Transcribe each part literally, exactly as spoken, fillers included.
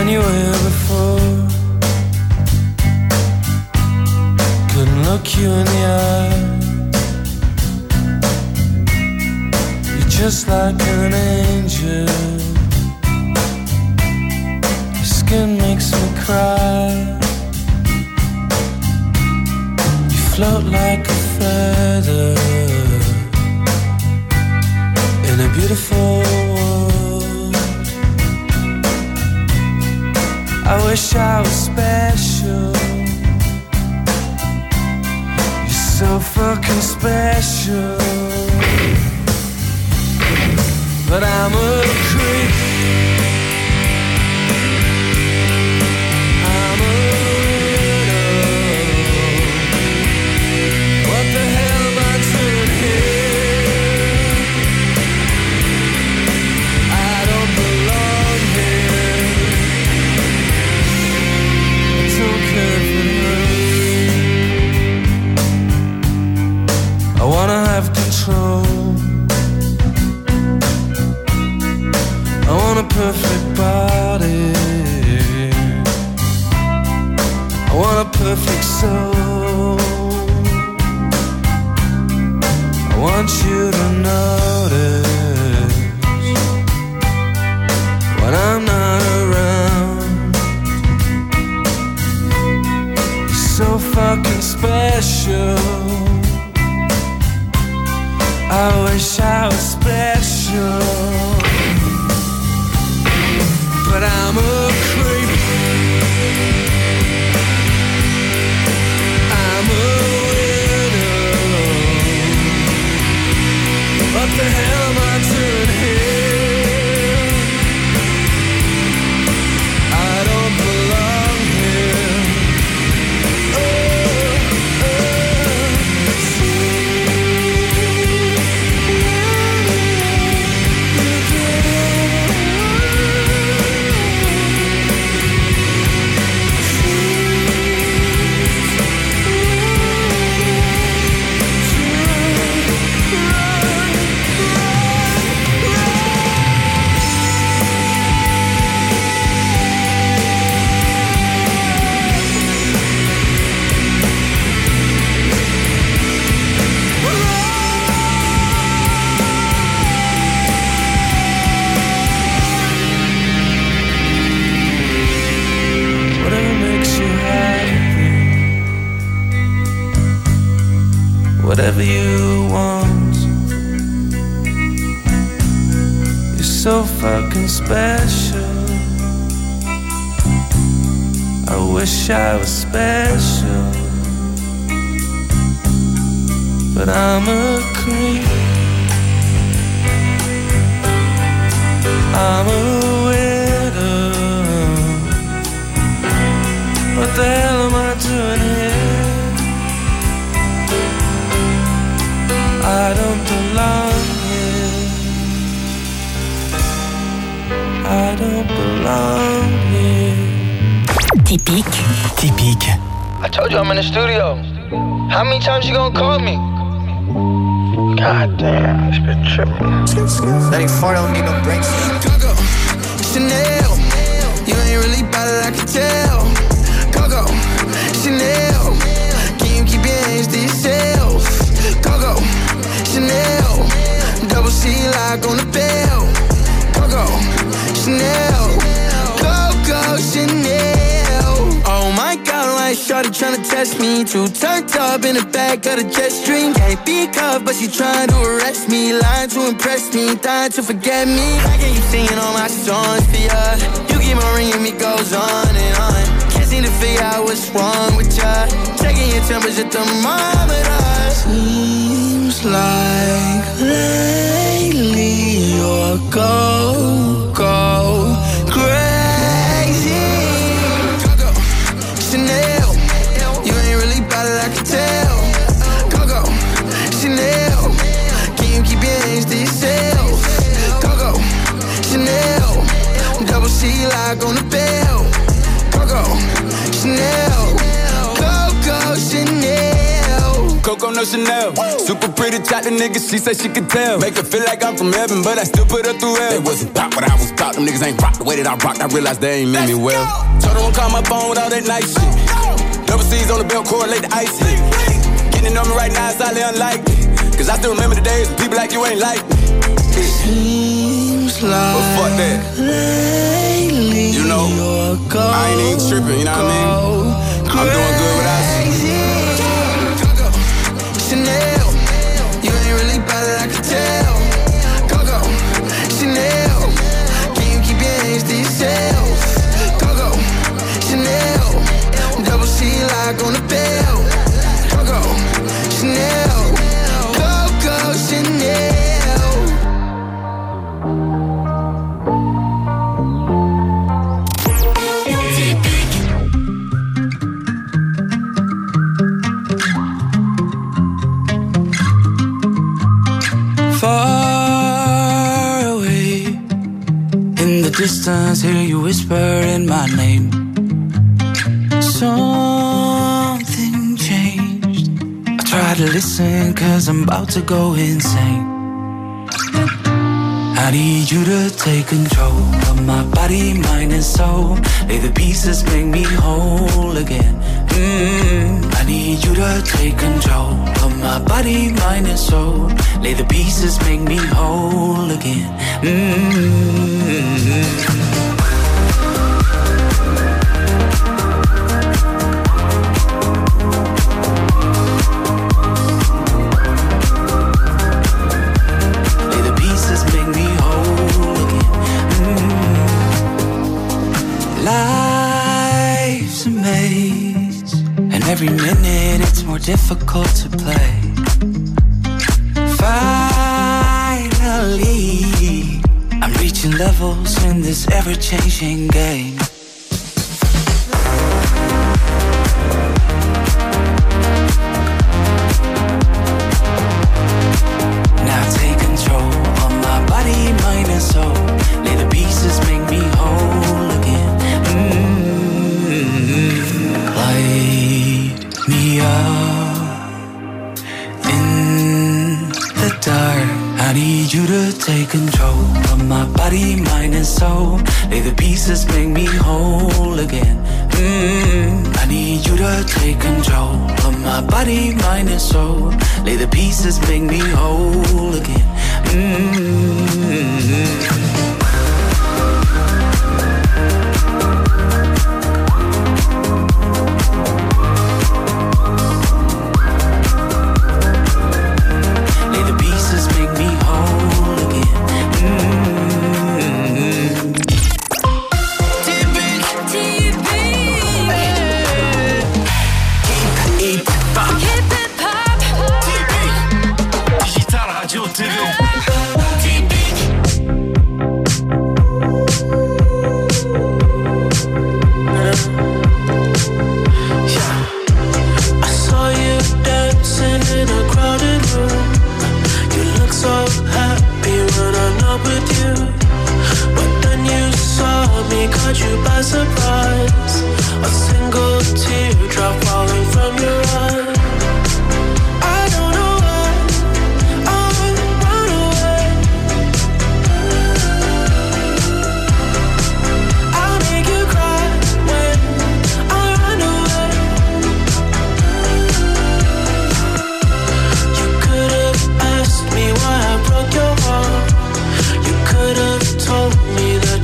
anywhere before. Couldn't look you in the eye. You're just like an angel. Your skin makes me cry. You float like a feather in a beautiful world. I wish I was special. You're so fucking special. But I'm a creep. I'm a widow. What the hell am I doing here? I don't belong here. I don't care for this. I wanna have control. I want a perfect body. I want a perfect soul. I want you to notice when I'm not around. You're so fucking special. I wish I was special. But I'm a creep. I'm a widow. What the hell am I doing here? I don't belong here. Oh, whatever you want. You're so fucking special. I wish I was special. But I'm a creep. I'm a widow. What the hell am I doing here? I don't belong here. I don't belong here. Typique. Typique. I told you I'm in the studio. How many times you gonna call me? God damn, it's been tripping. thirty-four don't need no brakes. Coco, Chanel, you ain't really bad it, I can tell. Coco, Chanel, can you keep your hands to yourself? Coco, Chanel, double C lock on the bell. Coco, Chanel, Coco, Chanel. Oh my God, like shorty tryna test me. Too turned up in the back of the jet stream. Can't be cuffed, but she trying to arrest me. Lying to impress me, dying to forget me. I can keep singing all my songs for ya. You keep on ringing me, goes on and on. Can't seem to figure out what's wrong with ya. Checking your temperature thermometer. Seems like lately you're go, go crazy. Coco, Chanel, you ain't really bad it, I can tell. Coco, Chanel, can you keep your hands to yourself? Coco, Chanel, double C lock on the bell. Coco, Chanel, Coco, Chanel. Coco, no Chanel. Super pretty, chat the nigga, she said she could tell. Make her feel like I'm from heaven, but I still put her through hell. They wasn't about what I was about, them niggas ain't rock the way that I rocked. I realized they ain't meant me well. Told her don't call my phone with all that nice shit. Double C's on the belt, correlate the ice hit. Getting on me right now is highly unlikely. Cause I still remember the days when people like you ain't like me. Seems like but fuck that. Lately you know, I ain't even tripping, you know what I mean? I'm doing good without you. Coco, Chanel, you ain't really bad that I can tell. Coco, Chanel, can you keep your hands to yourself? Coco, Chanel, double C lock on the bell. Coco, Chanel, Coco, Chanel. Far away in the distance, hear you whisper in my name. Something changed. I try to listen cause I'm about to go insane. I need you to take control of my body, mind and soul. Lay the pieces, make me whole again. Mm-hmm. I need you to take control of my body, mind and soul. Lay the pieces, make me whole again. Mm-hmm. Life's a maze, and every minute it's more difficult to play. Finally, I'm reaching levels in this ever-changing game. Now take control of my body, mind and soul. Lay the pieces, make me whole again. Mm-hmm. Light me up in the dark. I need you to take control of my body, mind and soul. Lay the pieces, make me whole again. Mm-hmm. I need you to take control of my body, mind and soul. Lay the pieces, make me whole again. Mm-hmm.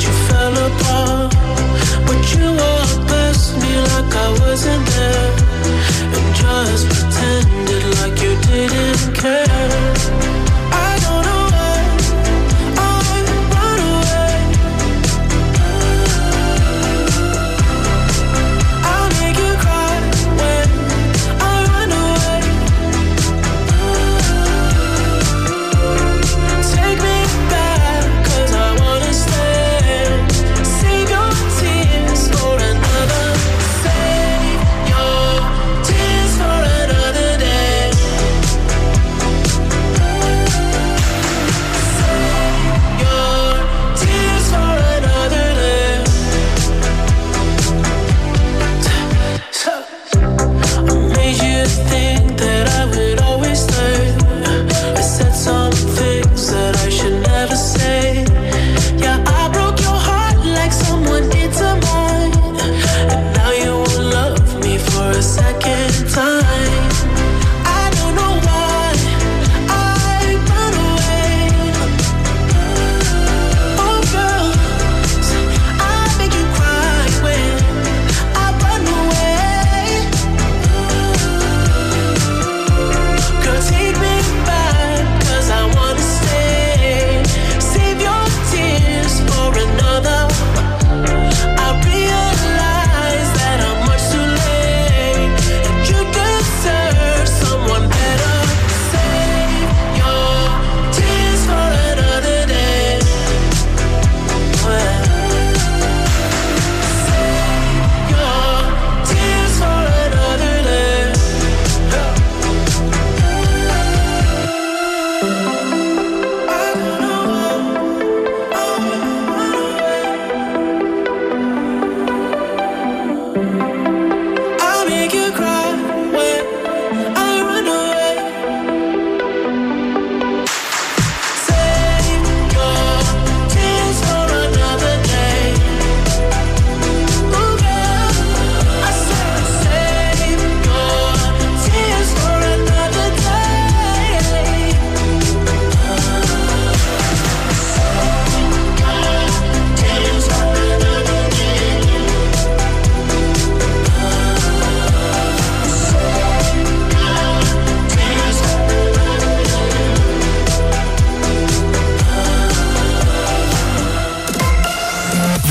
But you walked past me like I wasn't there.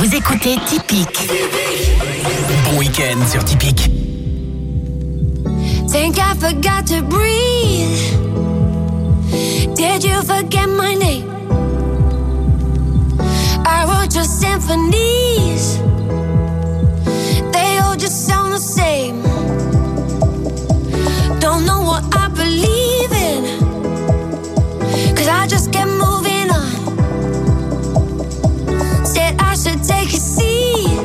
Vous écoutez Typique. Bon week-end sur Typique. Think I forgot to breathe. Did you forget my name? I wrote your symphonies. They all just sound the same. Don't know what I believe in, 'cause I just kept moving on. Said I should take a seat.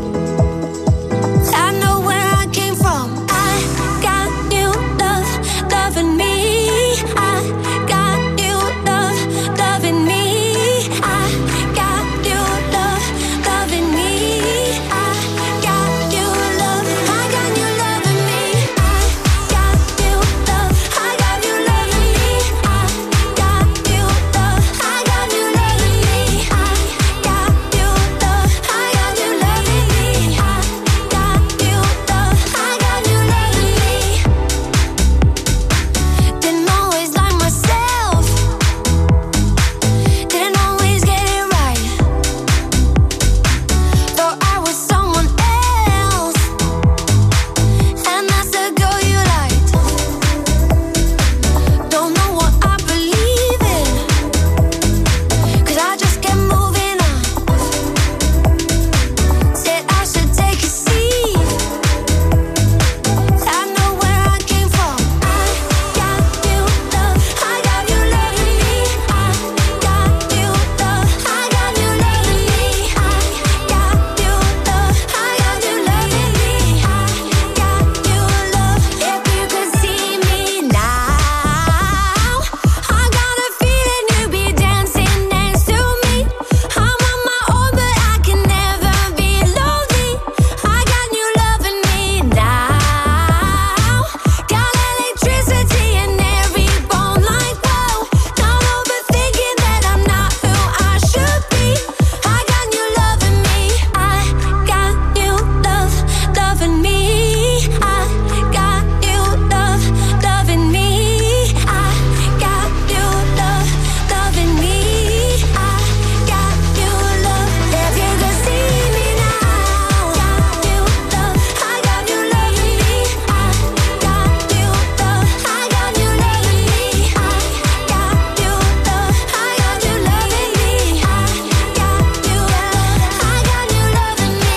I know where I came from. I got new love, loving me. I got new love, loving me. I got new love, loving me. I got new love, I got new loving me. I got new love, I got new loving me. I got new love, I got new loving me. I got new love, I got new loving me. I got new love, I got new loving me. Didn't always like myself, didn't always get it right. Thought I was someone else, and that's the girl you liked. Don't know what I believe in, 'cause I just kept moving on. Said I should take a seat. I know where I came from. I got new love, I got new loving me. I got new love, I got new loving me. I got new love, I got new loving me. I got new love. If you could see me now, I got a feeling you'd be dancing next to me. I'm on my own, but I can never be lonely. I got new loving me now. Got electricity in every bone, like whoa. Not overthinking that I'm not who I should be. I got new loving me. I got new love, loving me. I got new love, loving me. I got new love, loving me. I got new love. If you could see me now, got new love, I got new loving me. I got new love, I got new loving me. I got new love, I got new loving me. I got new love, I got new loving me.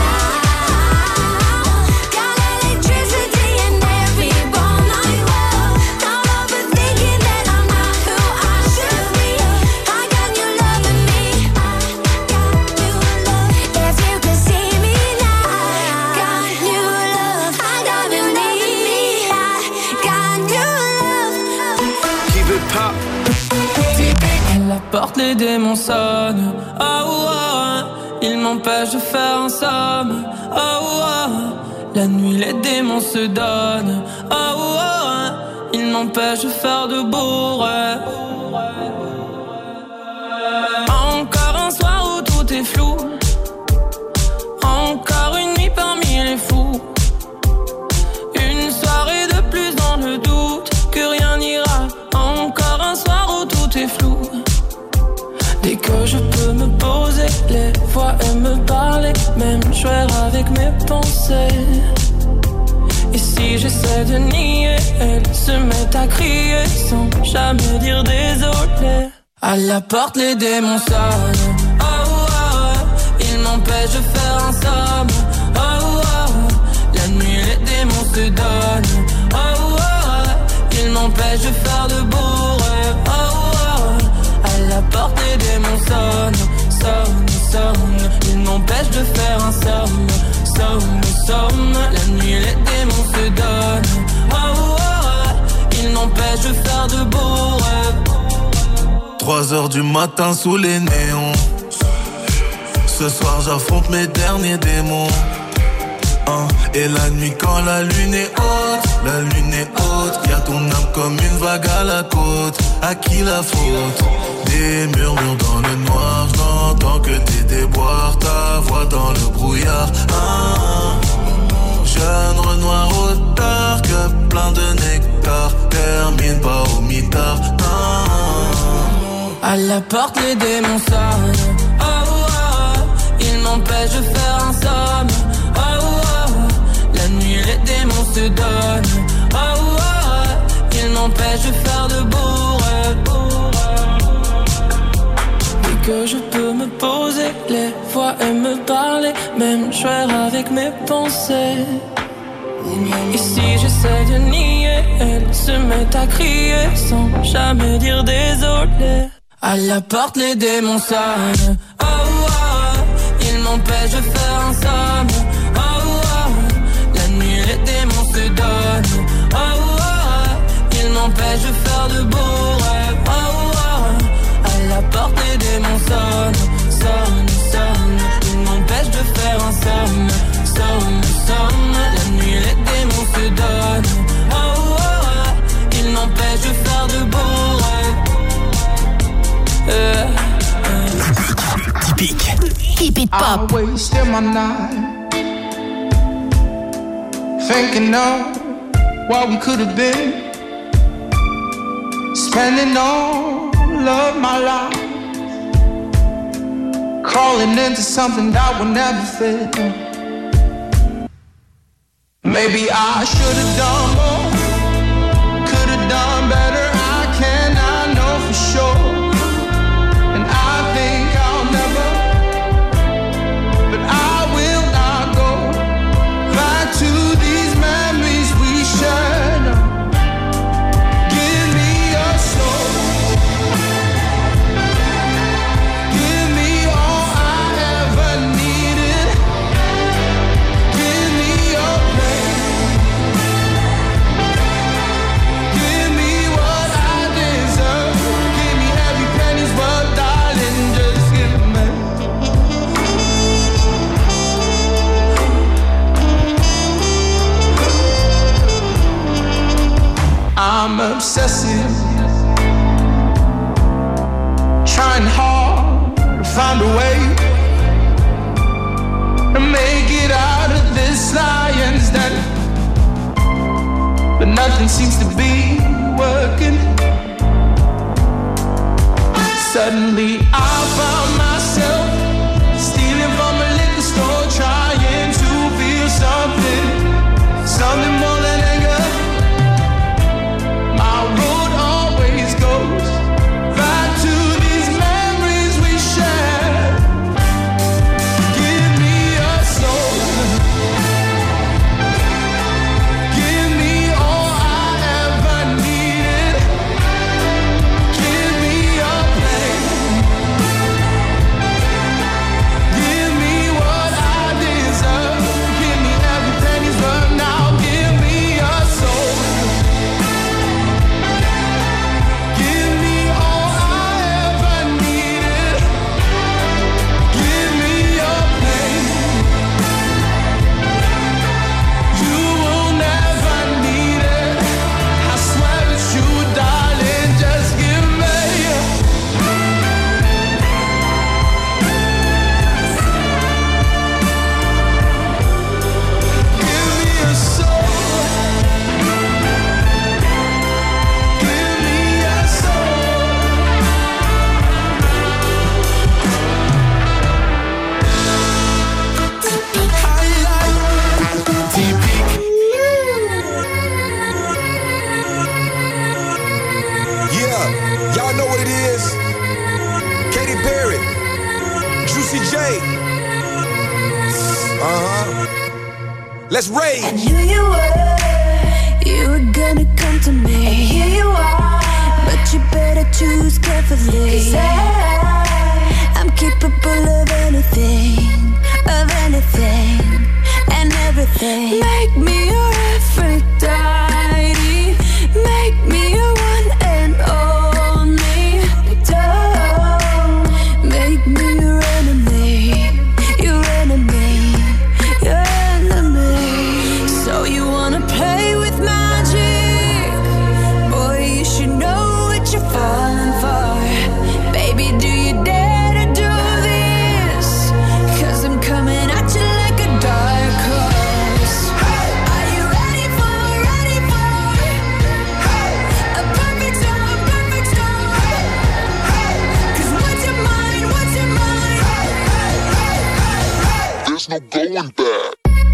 Got electricity in every bone, like whoa. Not overthinking that I'm not who I should be. I got new loving me. I got new love. If you could see me now, got new love, I got new loving me. I got new love. Keep it pop. À la porte, les démons sonnent. Oh, oh, oh. Ils m'empêchent de faire un somme. Oh, oh, oh. La nuit, les démons se donnent. Oh, oh, oh. Ils m'empêchent de faire de beaux rêves. Encore un soir où tout est flou. Encore une nuit parmi les fous. Une soirée de plus dans le doute que rien n'ira. Encore un soir où tout est flou. Dès que je peux me poser, les voix et me parler, même jouer avec mes pensées. Et si j'essaie de nier, elles se mettent à crier sans jamais dire désolé. À la porte, les démons sonnent. Oh, oh, oh. Ils m'empêchent de faire un somme. Oh, oh, oh. La nuit, les démons se donnent. Oh, oh, oh. Ils m'empêchent de faire de beaux rêves. Oh, oh, oh. À la porte, les démons sonnent. Sonnent, sonnent. Ils m'empêchent de faire un somme. Somme, somme. La nuit, les démons se donnent. Oh, oh, oh. Ils m'empêchent de faire de beaux rêves. Trois heures du matin sous les néons. Ce soir j'affronte mes derniers démons. Hein. Et la nuit quand la lune est haute, la lune est haute. Y'a ton âme comme une vague à la côte. À qui la faute? Des murmures dans le noir. J'entends que tes déboires, ta voix dans le brouillard. Hein. Jeune Renoir au tard, que plein de nectar. Termine pas au mitard. Hein. À la porte, les démons sonnent. Oh, oh, oh. Ils m'empêchent de faire un somme. Oh, oh, oh. La nuit les démons se donnent. Oh, oh, oh. Ils m'empêchent de faire de beaux rêves. Et que je peux me poser les fois et me parler, même jouer avec mes pensées. Et si j'essaie de nier, elle se met à crier sans jamais dire désolé. À la porte les démons sonnent. Oh, oh, oh. Ils m'empêchent de faire un somme. Oh, oh, oh. La nuit les démons se donnent. Oh, oh, oh. Ils m'empêchent de faire de beaux rêves. Oh, oh, oh. À la porte les démons sonnent. Sonnent, sonnent. Ils m'empêchent de faire un somme. Somme, somme. La nuit les démons se donnent. Oh, oh, oh. Ils m'empêchent de faire de beaux rêves. Uh, uh. Typique. Keep it pop. I'm wasting my night thinking of what we could have been, spending all of my life crawling into something that will never fit. Maybe I should have done more, could have done better. I cannot know for sure. I'm obsessive, trying hard to find a way to make it out of this lion's den, but nothing seems to be working. Suddenly I found myself stealing from a liquor store, trying to feel something, something more than anger. My road always goes back to these memories we shared. Give me your soul, give me all I ever needed, give me your pain, give me what I deserve, give me every penny's worth now, give me your soul. Let's rage. I knew you were, you were gonna come to me. And here you are, but you better choose carefully. 'Cause I, I'm capable of anything, of anything, and everything. Make me your Aphrodite, make me your one and only. Don't make me your enemy, your enemy, your enemy. So you wanna play with magic? Boy, you should know what you're falling for. Baby, do you dare to do this? 'Cause I'm coming at you like a dark horse. Hey! Are you ready for no going back.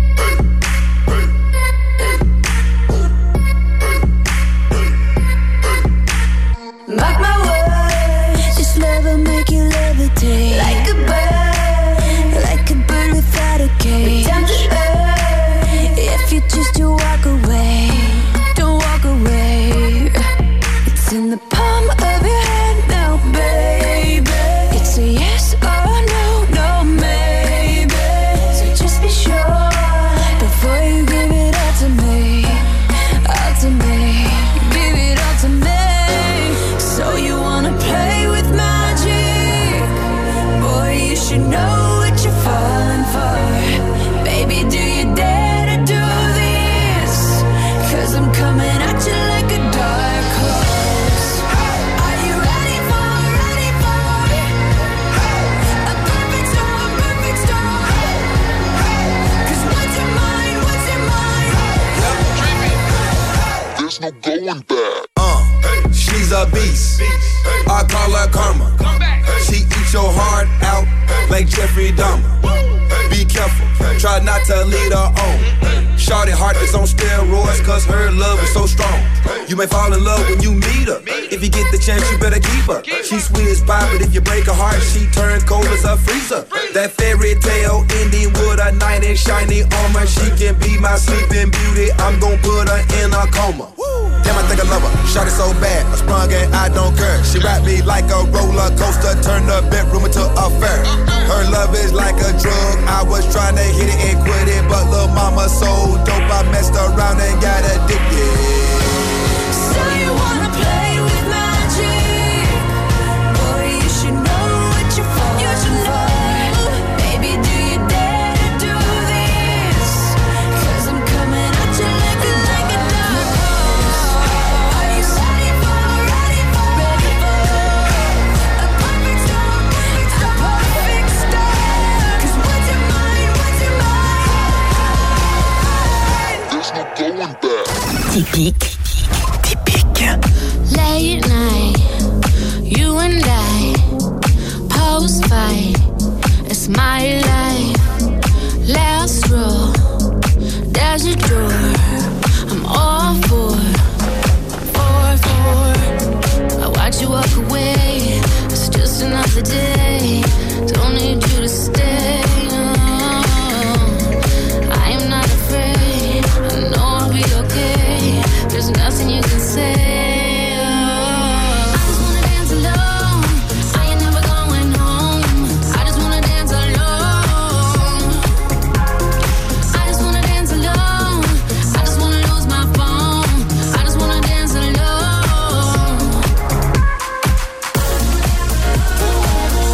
Mark my words, this love will make you levitate. Like a bird, like a bird without a cage. Down to earth, if you choose to walk away, don't walk away. It's in the palm of your hand now, baby. It's a yes or no, no maybe. So just be sure before you give it all to me, all to me, give it all to me. So you wanna play with magic? Boy, you should know what you're falling for. Baby, do you dare to do this? Cause I'm coming at you like a dark horse. Are you ready for, ready for a perfect storm, perfect storm? Cause what's in mine, what's in mine? There's no going back. She's a beast, I call her karma. She eats your heart out like Jeffrey Dahmer. Be careful, try not to lead her on. Shawty heart is on steroids cause her love is so strong. You may fall in love when you meet her. If you get the chance, you better keep her. She's sweet as pie, but if you break her heart, she turns cold as a freezer. That fairy tale ending with a knight in shiny armor. She can be my sleeping beauty, I'm gon' put her in a coma. Damn, I think I love her, shot it so bad, I sprung and I don't care. She wrapped me like a roller coaster, turned the bedroom into a fair. Her love is like a drug, I was trying to hit it and quit it, but lil' mama so dope, I messed around and got addicted. So you wanna play with magic? Boy, you should know what you're falling for. Baby, do you dare to do this? Cause I'm coming at you like a, like a dark horse. Are you ready for, ready for, ready for a perfect storm, a perfect storm? Cause what's in mine, what's in mine? There's no going back. Typique, typique. Late night, you and I, post fight, it's my life. Last row, there's a door, I'm all for, for, for. I watch you walk away, it's just another day, don't need you to stay. I am not afraid, I know I'll be okay. There's nothing you can say. I just wanna dance alone. I ain't never going home. I just wanna dance alone. I just wanna dance alone. I just wanna lose my phone. I just wanna dance alone.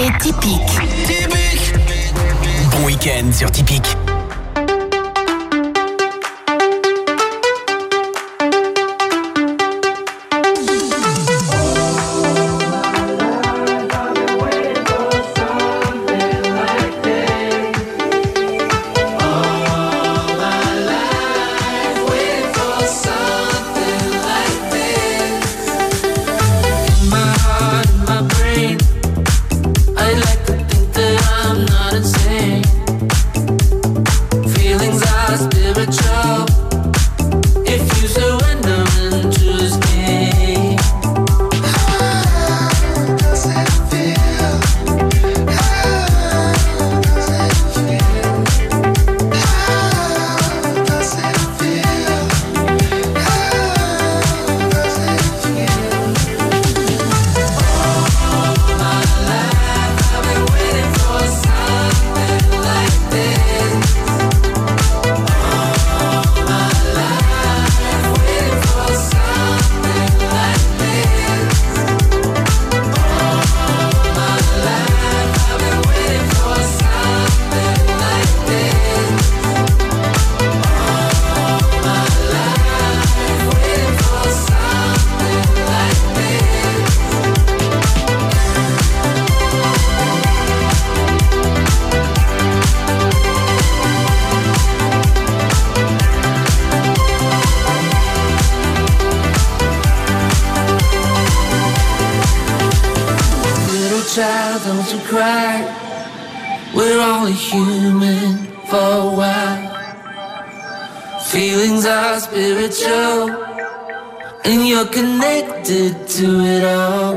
C'est Typique. Typique. Bon week-end sur Typique. Connected to it all.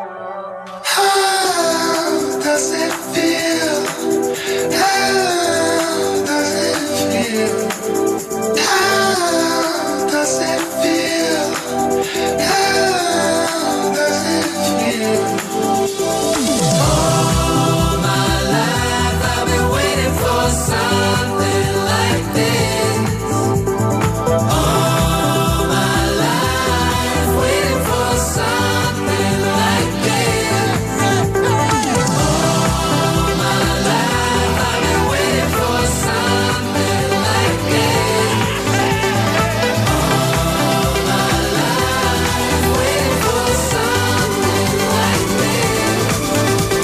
How does it feel? How does it feel? How does it feel? How does it feel? All my life I've been waiting for something like this. All my life waiting for something like this. All my life I've been waiting for something like this. All my life waiting for something like this.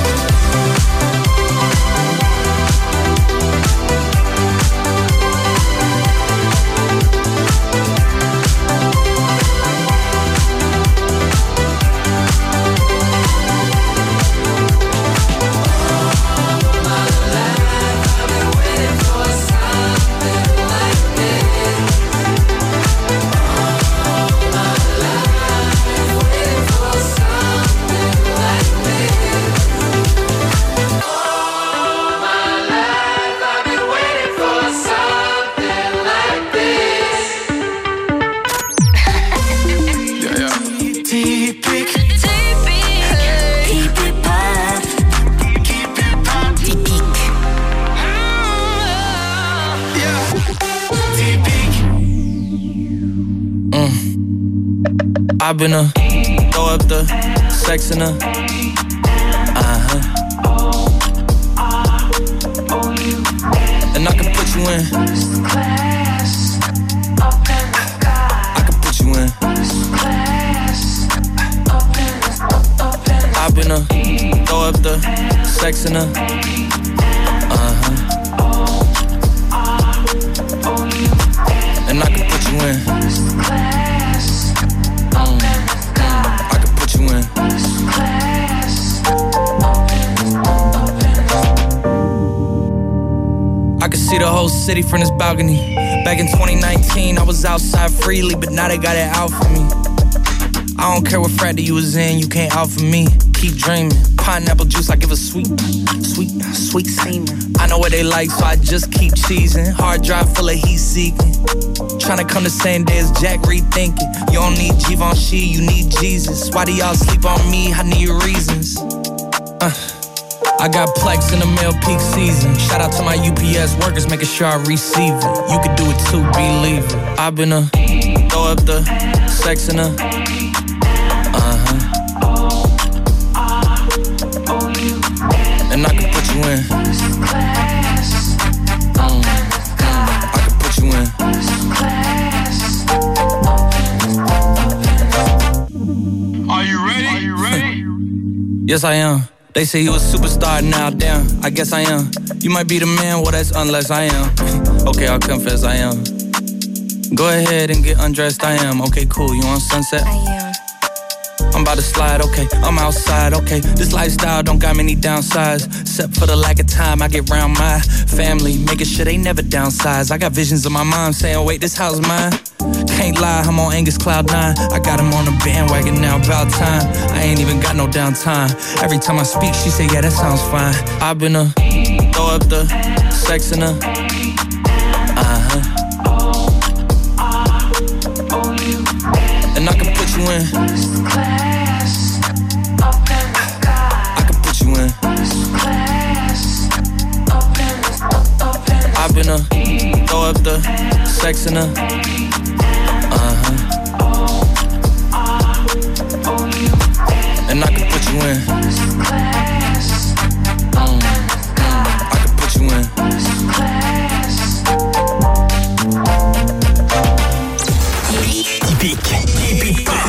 I've been a throw up the sex in a uh-huh. And I can put you in. I can put you in. I've been a throw up the sex in a uh-huh. And I can put you in. I can see the whole city from this balcony. Back in twenty nineteen, I was outside freely, but now they got it out for me. I don't care what frat that you was in, you can't out for me. Keep dreaming, pineapple juice, I give a sweet, sweet, sweet semen. I know what they like, so I just keep cheesing. Hard drive full of heat seeking. Tryna come the same day as Jack, rethinking. You don't need Givenchy, you need Jesus. Why do y'all sleep on me? I need reasons. Uh. I got Plex in the mail peak season. Shout out to my U P S workers, making sure I receive it. You could do it too, believe it. I've been a throw up the sex in a uh-huh. and I can put you in. Mm, I can put you in. Are you ready? Are you ready? Yes, I am. They say you a superstar now, damn, I guess I am. You might be the man, well that's unless I am. Okay, I'll confess I am. Go ahead and get undressed, I am. Okay, cool, you on Sunset? I am. I'm about to slide, okay, I'm outside, okay. This lifestyle don't got many downsides, except for the lack of time I get round my family, making sure they never downsize. I got visions of my mom saying, wait, this house mine. Can't lie, I'm on Angus Cloud nine. I got him on the bandwagon now, about time. I ain't even got no downtime. Every time I speak, she say, yeah, that sounds fine. I've been a throw up the sex in her. Uh-huh. And I can put you in. I can put you in. I've been a throw up the sex in her. Uh-huh. And I can put you in. Mm, I can put you in. Typique, typique pop.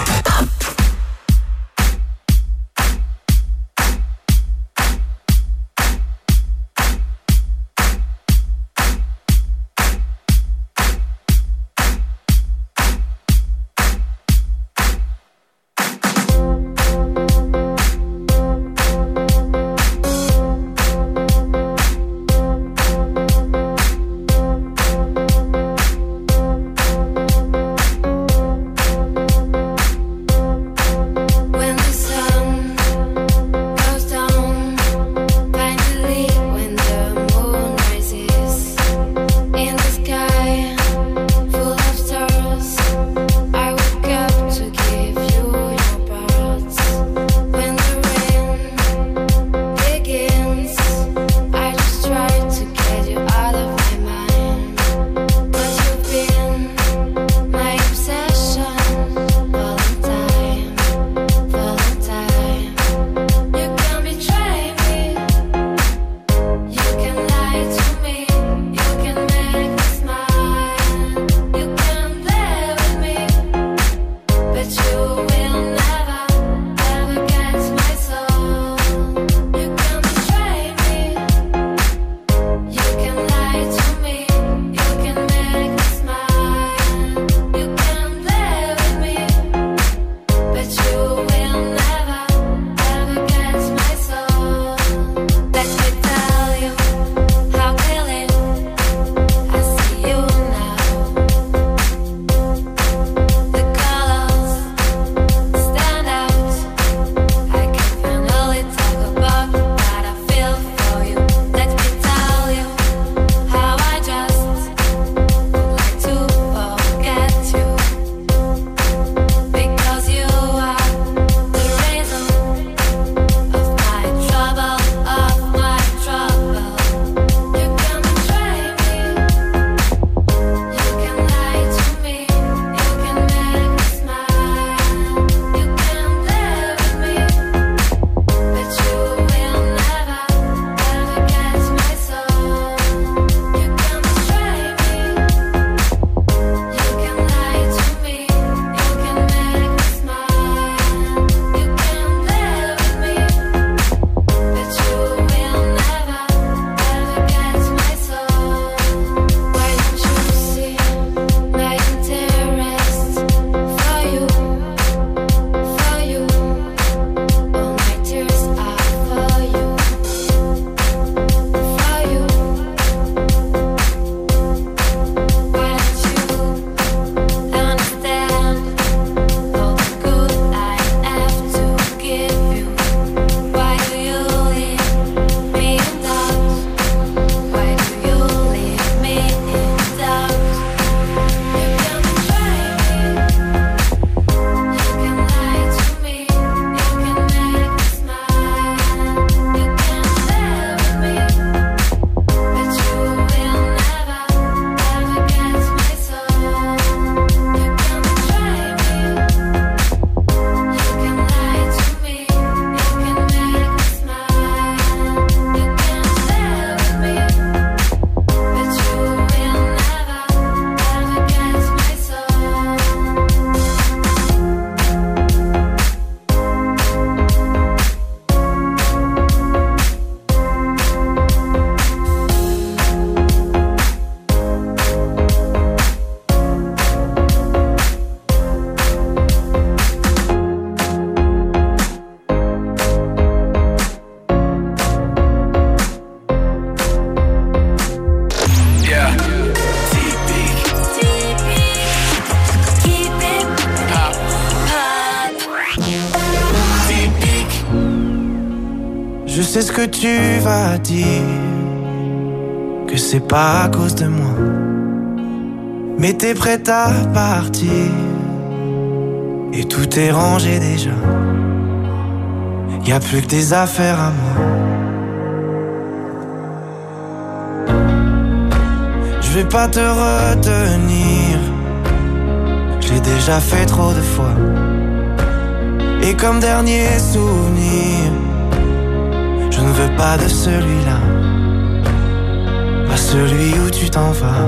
sais ce que tu vas dire, que c'est pas à cause de moi, mais t'es prête à partir, et tout est rangé déjà. Y'a plus que des affaires à moi. Je vais pas te retenir, j'ai déjà fait trop de fois. Et comme dernier souvenir, je ne veux pas de celui-là, pas celui où tu t'en vas.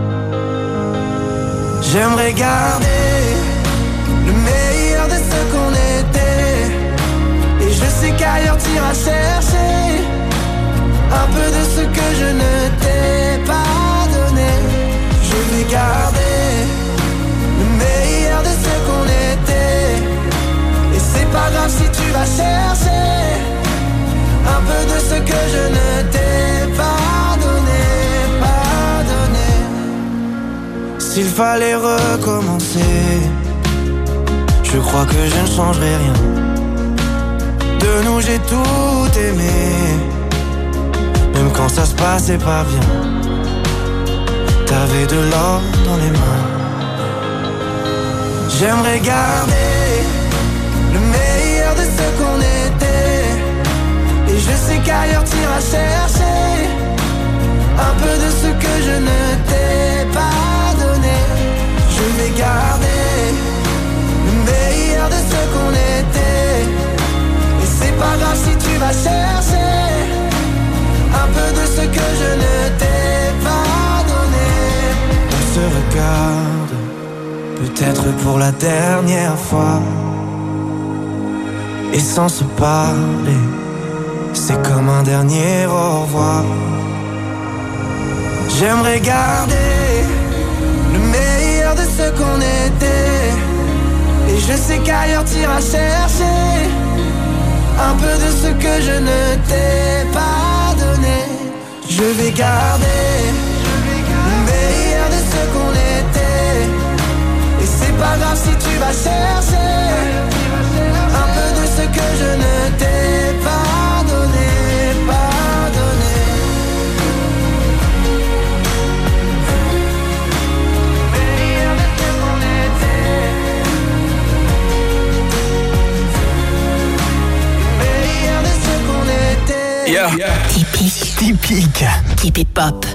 J'aimerais garder le meilleur de ce qu'on était, et je sais qu'ailleurs t'iras chercher un peu de ce que je ne t'ai pas donné. Je vais garder le meilleur de ce qu'on était, et c'est pas grave si tu vas chercher un peu de ce que je ne t'ai pas donné, pas donné. S'il fallait recommencer, je crois que je ne changerai rien. De nous j'ai tout aimé, même quand ça se passait pas bien. T'avais de l'or dans les mains. J'aimerais garder le meilleur de ce qu'on était, et je sais qu'ailleurs t'iras chercher un peu de ce que je ne t'ai pas donné. Je vais garder le meilleur de ce qu'on était, et c'est pas grave si tu vas chercher un peu de ce que je ne t'ai pas donné. On se regarde, peut-être pour la dernière fois, et sans se parler, c'est comme un dernier au revoir. J'aimerais garder le meilleur de ce qu'on était, et je sais qu'ailleurs t'iras chercher un peu de ce que je ne t'ai pas donné. Je vais garder le meilleur de ce qu'on était, et c'est pas grave si tu vas chercher un peu de ce que je ne t'ai pas donné, pas donné. Meilleur de ce qu'on était, meilleur de ce qu'on était. Yeah. Yeah. Typique, typique, typique pop.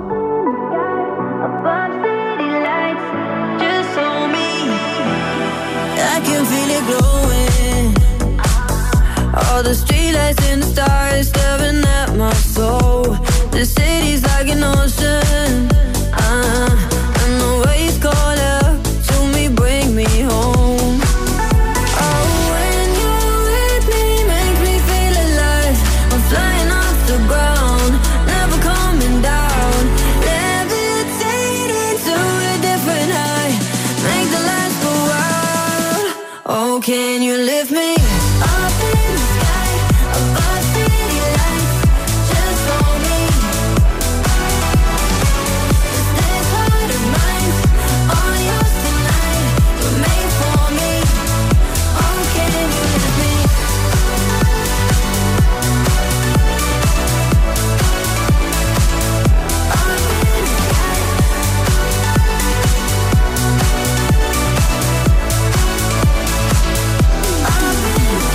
I can feel it glowing. All the streetlights and the stars staring at my soul. The city's like an ocean. Uh, and the waves call up to me, bring me home. Oh, when you're with me, makes me feel alive. I'm flying off the ground, never coming down. Levitating to a different high, make the lights go out. Oh, can you lift me up in the sky, above city lights, just for me? This heart of mine, all yours tonight, you're made for me. Oh, can you lift me? Up in the sky. Up in the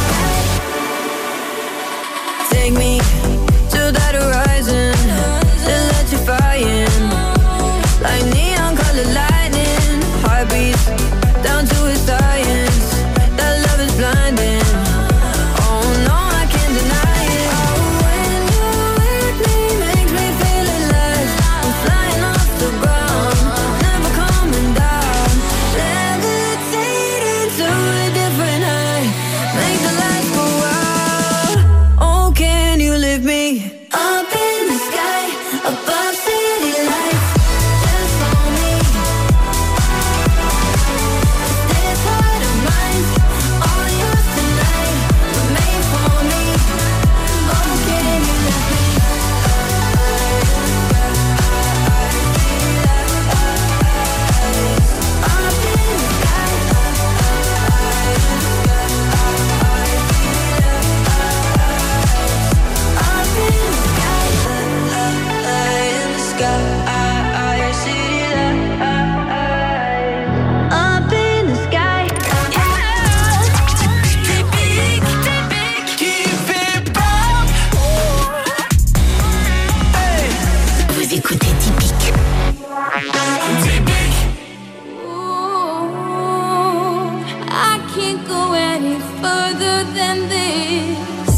further than this.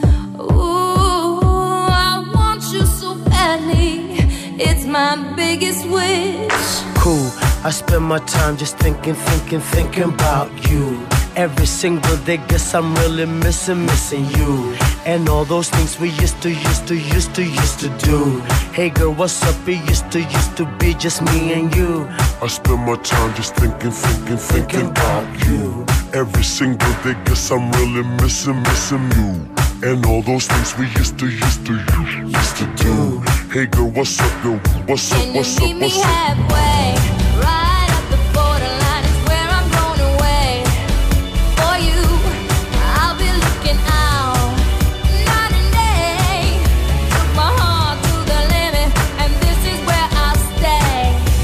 Ooh, I want you so badly. It's my biggest wish. Cool, I spend my time just thinking, thinking, thinking about you. Every single day, guess I'm really missing, missing you. And all those things we used to, used to, used to, used to do. Hey girl, what's up? It used to, used to be just me and you. I spend my time just thinking, thinking, thinking about you. Every single day, guess I'm really missing, missing you. And all those things we used to, used to, used to do. Hey girl, what's up, yo? What's up, what's up, what's up? Can you meet me halfway? Right at the borderline is where I'm going away. For you, I'll be looking out night and day. Took my heart to the limit, and this is where I'll stay.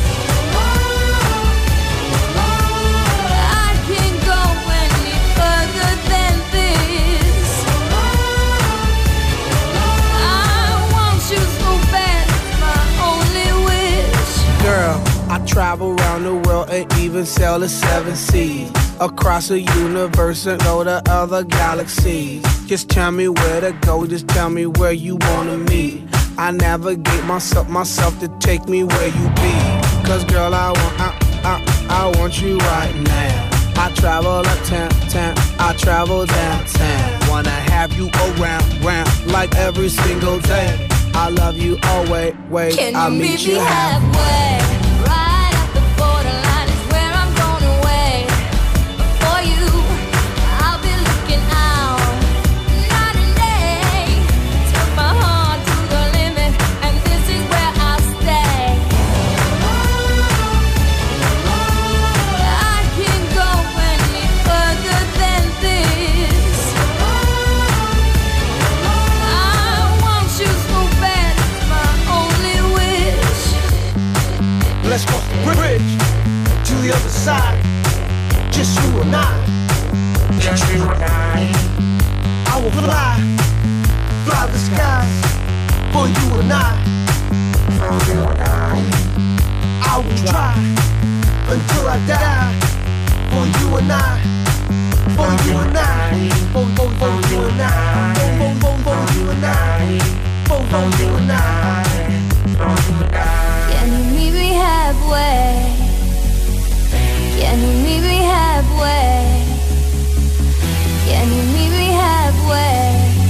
I can't go any further than this. I want you so bad, it's my only wish. Girl, I travel around the world and even sail the seven seas. Across the universe and go to other galaxies. Just tell me where to go, just tell me where you wanna meet. I navigate myself, myself to take me where you be. Cause girl, I want, I, I, I want you right now. I travel uptown, town, I travel downtown. Wanna have you around, round, like every single day. I love you always, wait, Can I'll you meet meet you me halfway. halfway? Right at the borderline is where I'm going away. For you, I'll be looking out night and day. Took my heart to the limit, and this is where I'll stay. I can't go any further than this. I want you so bad, it's my only wish. Let's cross the bridge to the other side. Just you and I. Just you and I. I will fly, fly the skies for you and I. For you and I. I will try until I die for you and I. For you and I. For, for, for you and I. For, for, for, for you and I. For, for you and I. For you and I. Can you meet me halfway? Can you meet me halfway? Can you meet me halfway?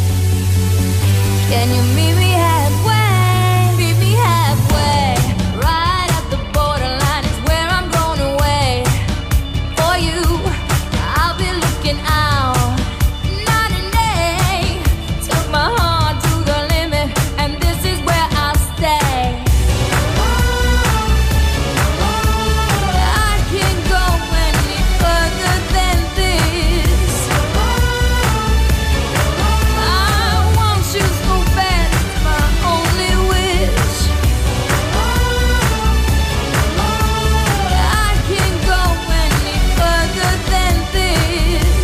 Can you meet me halfway? Meet me halfway. Right at the borderline is where I'm going away. For you, I'll be looking out night and day. Took my heart to the limit, and this is where I'll stay. I can't go any further than this. I want you so bad, it's my only wish. I can't go any further than this.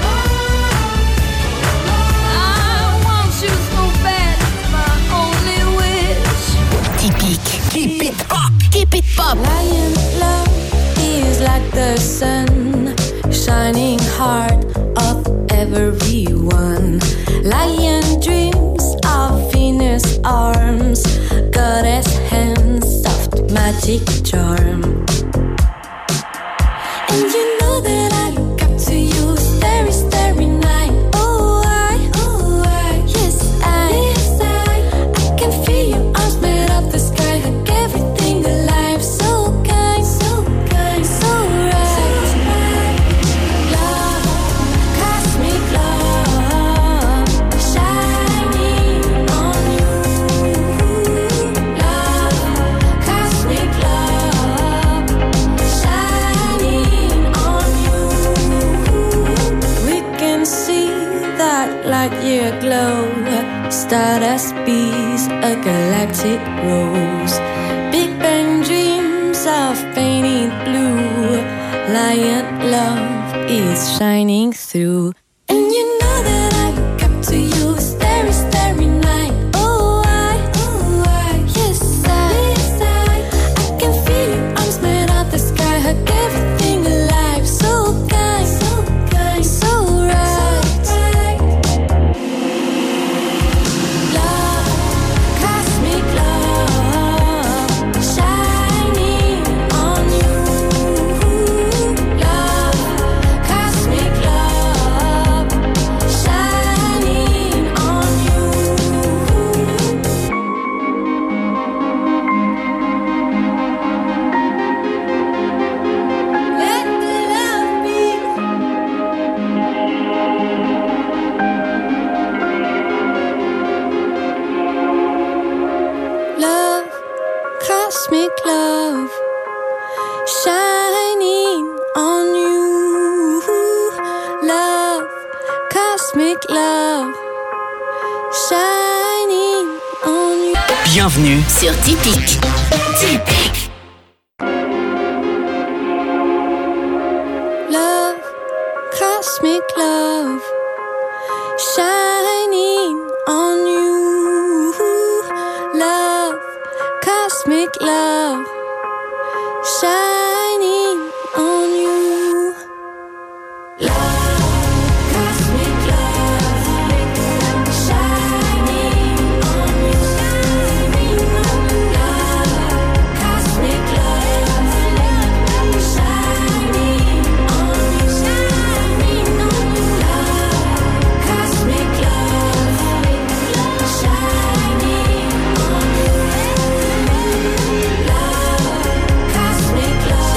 I want you so bad, it's my only wish. Typique. Keep it pop. Keep it pop. Lion love is like the sun, shining heart of everyone. Lion dreams of Venus arms, goddess hands, soft magic charm. And you know that I look up to you, starry, starry night. Oh, I, oh, I, yes, I, yes, I, I can feel your arms made of the sky, hug everything alive. So kind, so kind, so right. Love, cosmic love, shining on you. Love, cosmic love, shining on you. We can see that light year glow, stardust bees, a galactic rose. Big Bang dreams of painted blue. Lion love is shining through. And you know that I look up to you, starry, starry night. Oh, I, oh, I, yes, I, yes, I, I can feel your arms made of the sky, hug everything alive. So kind, so kind, so right. cosmic love, shining on you. Bienvenue sur Typique. Typique. Love, cosmic love, shining on you. Love, cosmic love, shining on you. Love, cosmic love, shining on you. Love, cosmic love, shining on you. Shining on you. Love, cosmic love, shining on you. Love, cosmic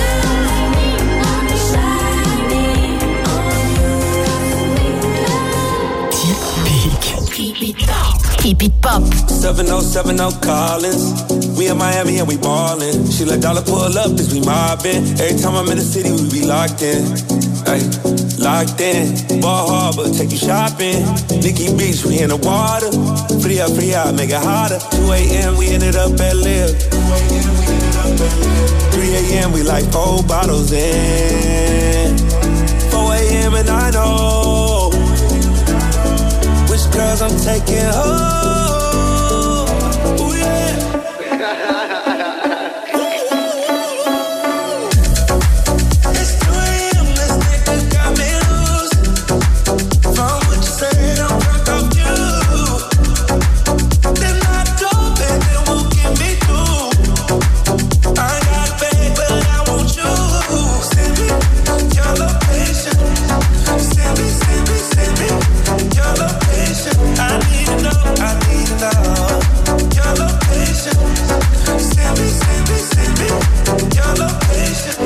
Keep it pop. Keep it pop. seven oh seven oh Collins. We in Miami and we ballin'. She let dollar pull up as we mobbin'. Every time I'm in the city, we be locked in. Ay, locked in. Ball Harbor, take you shopping. Nikki Beach, we in the water. Free up, free out, make it hotter. two a.m. we ended up at Live. three a.m. we like four bottles in. four a.m. and I know which girls I'm taking home. Ooh, yeah. It's three a.m. this nigga got me loose. From what you said, I'm drunk off you. Then I dope and it won't get me through. I got bad, but I want you. Send me your location. Send me, send me, send me your location. I need to know, I need to know your location. Send me, send me, send me your location.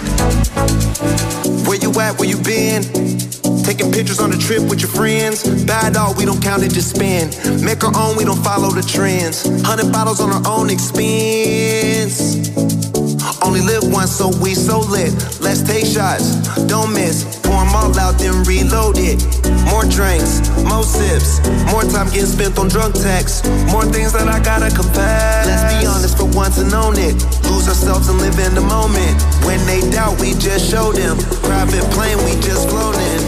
Where you at, where you been? Taking pictures on the trip with your friends. Bad dog, we don't count it, just spend. Make our own, we don't follow the trends. Hundred bottles on our own expense. Only live once, so we so lit. Let's take shots, don't miss. Pour them all out, then reload it. More drinks, more sips. More time getting spent on drunk texts. More things that I gotta confess. Let's be honest for once and own it. Lose ourselves and live in the moment. When they doubt, we just show them. Private plane, we just floating.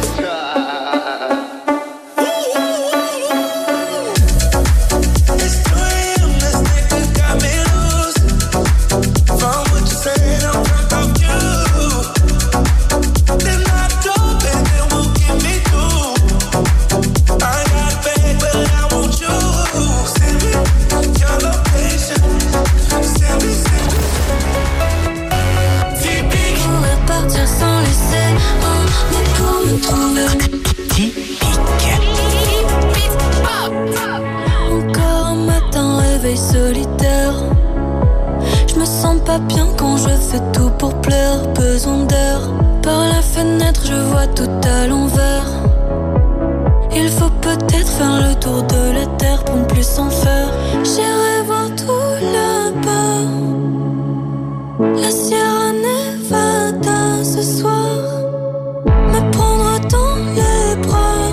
Encore un matin, réveil solitaire. Je me sens pas bien quand je fais tout pour plaire. Besoin d'air. Par la fenêtre, je vois tout à l'envers. Il faut peut-être faire le tour de la terre pour ne plus s'en faire. J'irai voir tout là-bas. La Sierra Nevada ce soir. Me prendre dans les bras.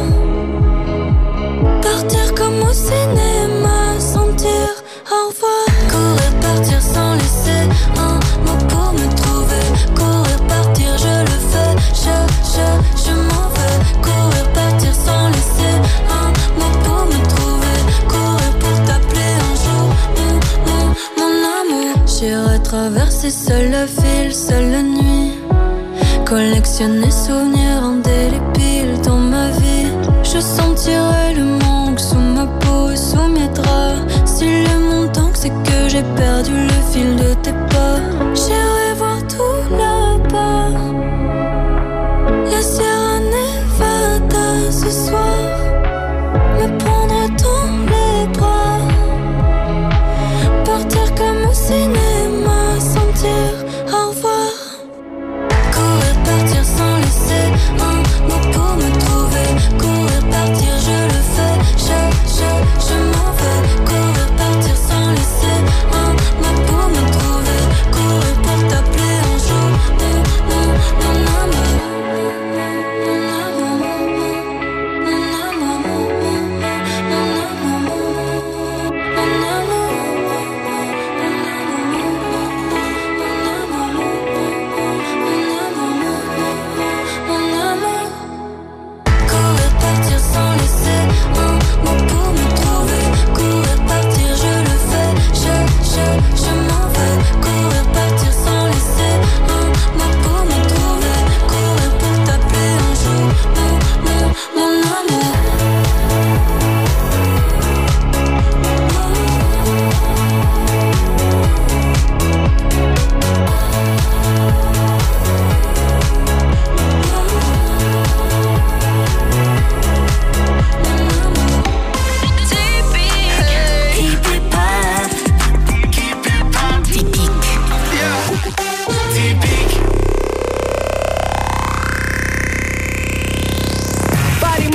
Partir comme au cinéma sans dire au revoir. Courir, partir sans laisser un mot pour me trouver. Courir, partir, je le fais. Je, je, je m'en veux. Courir, partir sans laisser un mot pour me trouver. Courir pour t'appeler un jour mon, mon, mon amour. J'irai traverser seule la ville, seule la nuit. Collectionner souvenirs indélébiles dans ma vie. Je sentirai le manque sous ma peau et sous mes draps. Si le montant c'est que j'ai perdu le fil de tes pas. J'irai voir tout là-bas. La Sierra Nevada ce soir. Me prendre dans les bras. Partir comme au cinéma sans dire au revoir. Courir, partir sans laisser un mot pour me trouver. Courir, partir, je le fais. Je, je, je m'en veux. Courir, partir sans laisser un mot pour me trouver. Courir pour t'appeler un jour mon, mon, mon amour. Mon amour, mon amour.